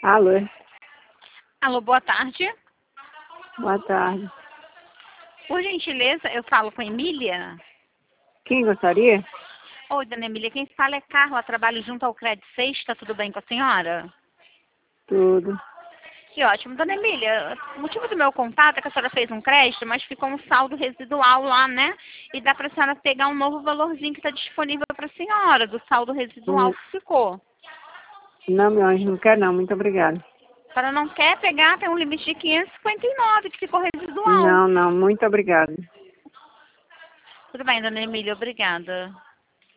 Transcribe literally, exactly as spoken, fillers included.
Alô? Alô, boa tarde. Boa tarde. Por gentileza, eu falo com a Emília? Quem gostaria? Oi, dona Emília, quem fala é Carla, trabalho junto ao Credit seis, está tudo bem com a senhora? Tudo. Que ótimo. Dona Emília, o motivo do meu contato é que a senhora fez um crédito, mas ficou um saldo residual lá, né? E dá para a senhora pegar um novo valorzinho que está disponível para a senhora, do saldo residual Hum, que ficou. Não, meu anjo, não quer não. Muito obrigada. A senhora não quer pegar, tem um limite de quinhentos e cinquenta e nove que ficou residual. Não, não. Muito obrigada. Tudo bem, dona Emília, obrigada.